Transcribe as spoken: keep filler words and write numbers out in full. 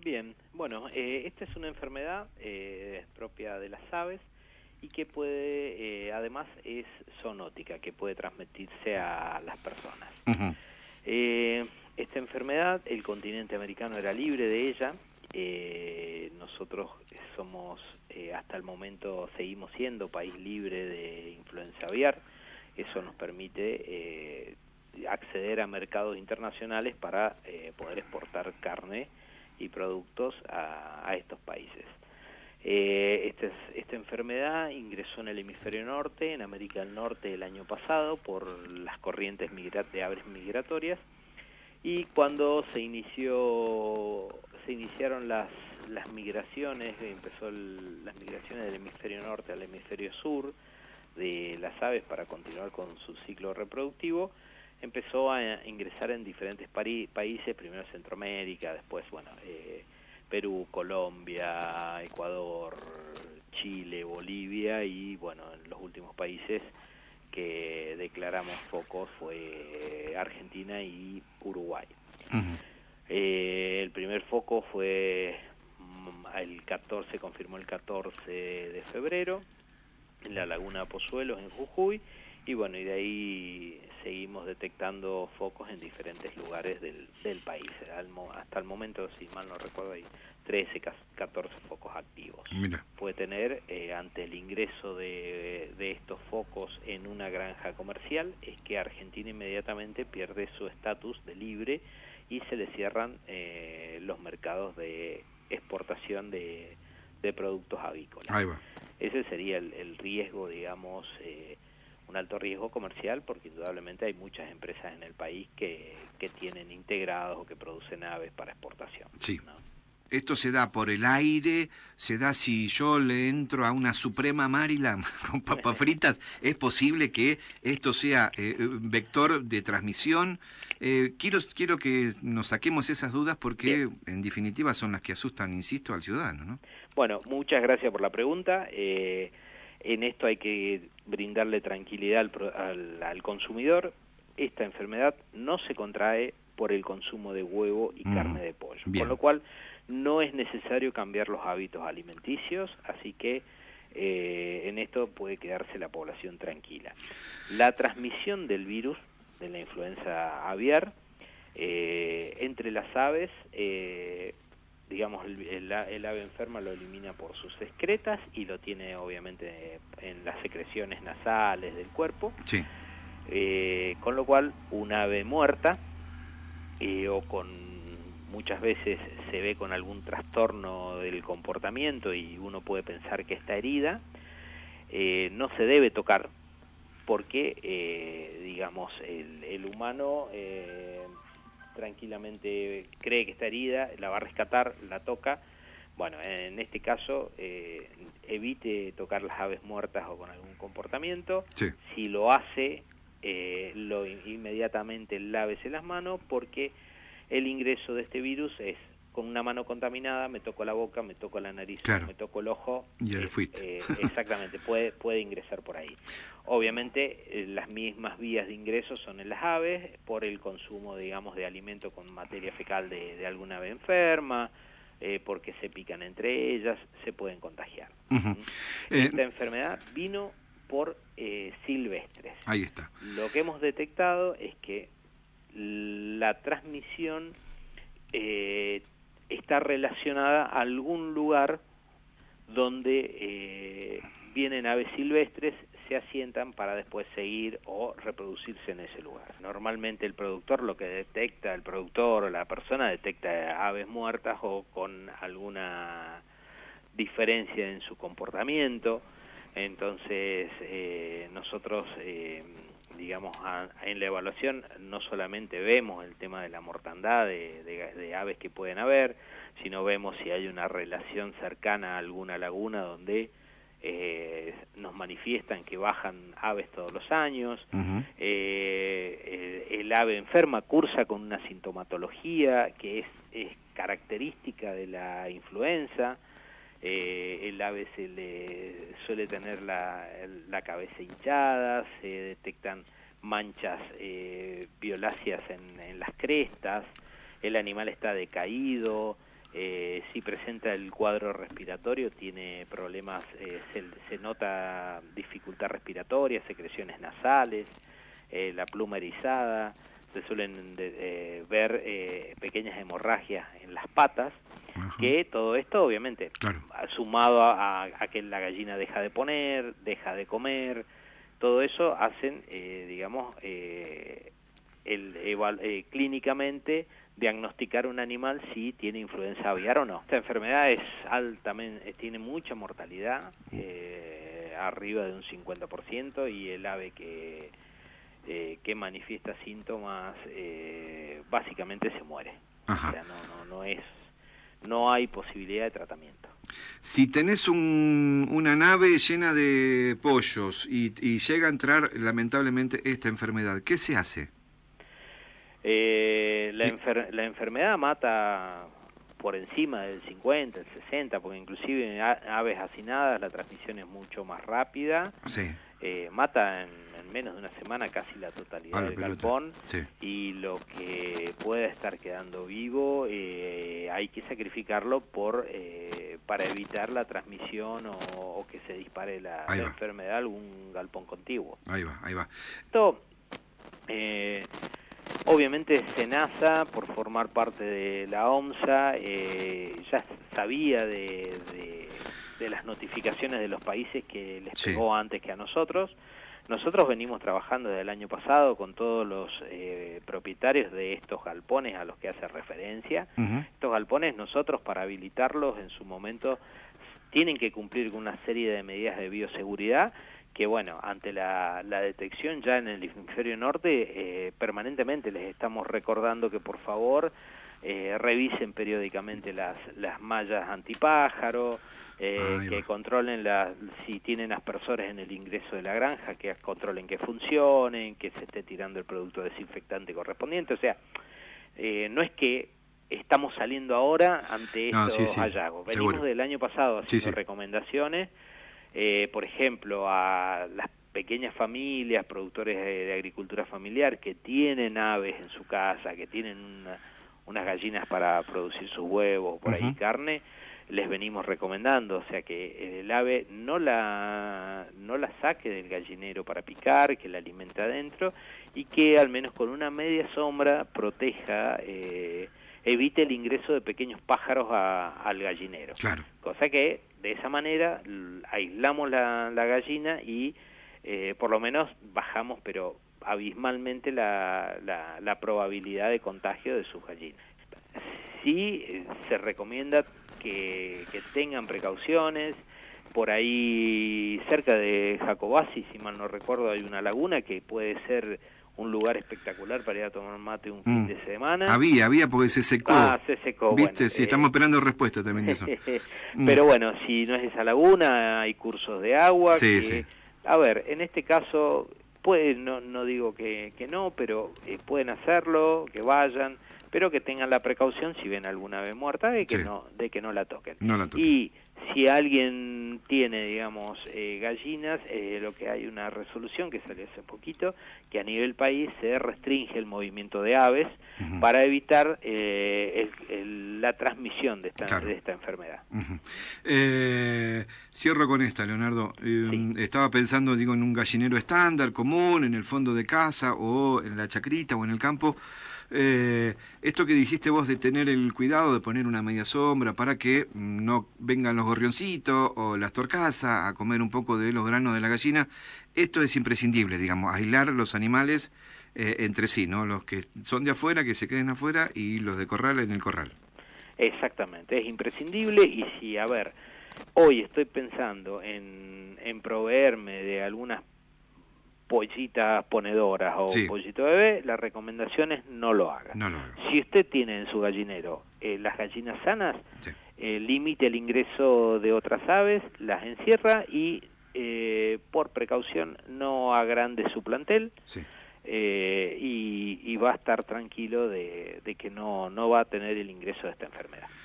Bien, bueno, eh, esta es una enfermedad eh, propia de las aves y que puede, eh, además es zoonótica, que puede transmitirse a las personas. Uh-huh. Eh, esta enfermedad, el continente americano era libre de ella, eh, nosotros somos, eh, hasta el momento seguimos siendo país libre de influenza aviar, eso nos permite eh, acceder a mercados internacionales para eh, poder exportar carne y productos a, a estos países. Eh, esta, es, esta enfermedad ingresó en el hemisferio norte, en América del Norte el año pasado, por las corrientes migra de aves migratorias, y cuando se inició, se iniciaron las, las migraciones, empezó el, las migraciones del hemisferio norte al hemisferio sur de las aves para continuar con su ciclo reproductivo, empezó a ingresar en diferentes países, primero Centroamérica, después, bueno, eh, Perú, Colombia, Ecuador, Chile, Bolivia y, bueno, en los últimos países que declaramos focos fue Argentina y Uruguay. Uh-huh. eh, el primer foco fue el catorce, confirmó el catorce de febrero, en la laguna Pozuelos, en Jujuy, y bueno, y de ahí seguimos detectando focos en diferentes lugares del, del país. Al, hasta el momento, si mal no recuerdo, hay trece, catorce focos activos. Mira. Puede tener, eh, ante el ingreso de, de estos focos en una granja comercial, es que Argentina inmediatamente pierde su estatus de libre y se le cierran eh, los mercados de exportación de, de productos avícolas. Ahí va. Ese sería el, el riesgo, digamos, eh, un alto riesgo comercial, porque indudablemente hay muchas empresas en el país que, que tienen integrados o que producen aves para exportación. Sí. ¿No? Esto se da por el aire, se da si yo le entro a una Suprema Maryland con papas fritas, ¿es posible que esto sea eh, vector de transmisión? Eh, quiero quiero que nos saquemos esas dudas porque Bien. En definitiva son las que asustan, insisto, al ciudadano, ¿no? Bueno, muchas gracias por la pregunta. Eh, en esto hay que brindarle tranquilidad al, al, al consumidor. Esta enfermedad no se contrae por el consumo de huevo y mm, carne de pollo, bien. Con lo cual no es necesario cambiar los hábitos alimenticios, así que eh, en esto puede quedarse la población tranquila. La transmisión del virus, de la influenza aviar, eh, entre las aves, eh, digamos, el, el, el ave enferma lo elimina por sus excretas y lo tiene obviamente en las secreciones nasales del cuerpo, sí. eh, con lo cual un ave muerta eh, o con muchas veces se ve con algún trastorno del comportamiento y uno puede pensar que está herida, eh, no se debe tocar porque, eh, digamos, el, el humano eh, tranquilamente cree que está herida, la va a rescatar, la toca. Bueno, en este caso, eh, evite tocar las aves muertas o con algún comportamiento. Sí. Si lo hace, eh, lo inmediatamente lávese las manos, porque el ingreso de este virus es con una mano contaminada, me toco la boca, me toco la nariz, claro. me toco el ojo. Y el eh, fuite. eh, exactamente, puede, puede ingresar por ahí. Obviamente, eh, las mismas vías de ingreso son en las aves, por el consumo, digamos, de alimento con materia fecal de, de alguna ave enferma, eh, porque se pican entre ellas, se pueden contagiar. Uh-huh. Esta eh, enfermedad vino por eh, silvestres. Ahí está. Lo que hemos detectado es que la transmisión eh, está relacionada a algún lugar donde eh, vienen aves silvestres, se asientan para después seguir o reproducirse en ese lugar. Normalmente el productor lo que detecta, el productor o la persona detecta aves muertas o con alguna diferencia en su comportamiento. Entonces eh, nosotros eh, digamos a, en la evaluación no solamente vemos el tema de la mortandad de, de, de aves que pueden haber, sino vemos si hay una relación cercana a alguna laguna donde eh, nos manifiestan que bajan aves todos los años. Uh-huh. eh, el, el ave enferma cursa con una sintomatología que es, es característica de la influenza. Eh, el ave se le suele tener la, la cabeza hinchada, se detectan manchas eh, violáceas en, en las crestas, el animal está decaído, eh, si presenta el cuadro respiratorio, tiene problemas, eh, se, se nota dificultad respiratoria, secreciones nasales, eh, la pluma erizada, se suelen de, eh, ver eh, pequeñas hemorragias en las patas. Ajá. Que todo esto, obviamente, claro, sumado a, a, a que la gallina deja de poner, deja de comer, todo eso hacen, eh, digamos, eh, el, eh, clínicamente diagnosticar un animal si tiene influenza aviar o no. Esta enfermedad es altamente, tiene mucha mortalidad, eh, arriba de un cincuenta por ciento, y el ave que, eh, que manifiesta síntomas eh, básicamente se muere. Ajá. O sea, no, no, no es... no hay posibilidad de tratamiento. Si tenés un, una nave llena de pollos y, y llega a entrar lamentablemente esta enfermedad, ¿qué se hace? Eh, la, enfer la enfermedad mata por encima del cincuenta, el sesenta, porque inclusive en aves hacinadas la transmisión es mucho más rápida. Sí. Eh, mata en, en menos de una semana casi la totalidad ah, del galpón, sí. Y lo que pueda estar quedando vivo eh, hay que sacrificarlo por eh, para evitar la transmisión o, o que se dispare la, la enfermedad a algún galpón contiguo. Ahí va, ahí va. Esto, eh, obviamente SENASA, por formar parte de la OMSA, eh, ya sabía de... de de las notificaciones de los países que les pegó sí. antes que a nosotros. Nosotros venimos trabajando desde el año pasado con todos los eh, propietarios de estos galpones a los que hace referencia. Uh-huh. Estos galpones, nosotros para habilitarlos en su momento tienen que cumplir con una serie de medidas de bioseguridad que, bueno, ante la, la detección ya en el hemisferio norte, eh, permanentemente les estamos recordando que por favor eh, revisen periódicamente las, las mallas antipájaro, Eh, ah, que controlen la, si tienen aspersores en el ingreso de la granja, que controlen que funcionen, que se esté tirando el producto desinfectante correspondiente. O sea, eh, no es que estamos saliendo ahora ante estos no, sí, sí, hallazgos. Venimos seguro. Del año pasado haciendo sí, sí. recomendaciones, eh, por ejemplo, a las pequeñas familias, productores de, de agricultura familiar que tienen aves en su casa, que tienen una, unas gallinas para producir sus huevos, por uh-huh. ahí carne, les venimos recomendando, o sea que el ave no la no la saque del gallinero para picar, que la alimente adentro y que al menos con una media sombra proteja, eh, evite el ingreso de pequeños pájaros a, al gallinero. Claro. Cosa que de esa manera aislamos la, la gallina y eh, por lo menos bajamos, pero abismalmente, la, la, la probabilidad de contagio de sus gallinas. Sí, eh, se recomienda que, que tengan precauciones. Por ahí, cerca de Jacobasi, si mal no recuerdo, hay una laguna que puede ser un lugar espectacular para ir a tomar mate un fin mm. de semana. Había, había, porque se secó. Ah, se secó. ¿Viste? Bueno, sí, eh... estamos esperando respuesta también de eso. Pero mm. bueno, si no es esa laguna, hay cursos de agua. Sí, que, sí. A ver, en este caso, puede, no, no digo que, que no, pero eh, pueden hacerlo, que vayan, pero que tengan la precaución si ven alguna ave muerta de que sí. no de que no la toquen. No la toquen. Y si alguien tiene, digamos, eh, gallinas, eh, lo que hay una resolución que salió hace poquito, que a nivel país se restringe el movimiento de aves uh-huh. para evitar eh, el, el, la transmisión de esta, claro. de esta enfermedad. Uh-huh. eh, cierro con esta, Leonardo. Eh, sí. Estaba pensando, digo, en un gallinero estándar, común, en el fondo de casa, o en la chacrita, o en el campo. Eh, esto que dijiste vos de tener el cuidado de poner una media sombra para que no vengan los gorrioncitos o las torcasas a comer un poco de los granos de la gallina, esto es imprescindible, digamos, aislar los animales eh, entre sí, ¿no? Los que son de afuera, que se queden afuera, y los de corral en el corral. Exactamente, es imprescindible. Y si, a ver, hoy estoy pensando en, en proveerme de algunas pollitas ponedoras o sí. pollito bebé, la recomendación es no lo haga. No lo haga. Si usted tiene en su gallinero eh, las gallinas sanas, sí. eh, limite el ingreso de otras aves, las encierra y eh, por precaución no agrande su plantel sí. eh, y, y va a estar tranquilo de, de que no, no va a tener el ingreso de esta enfermedad.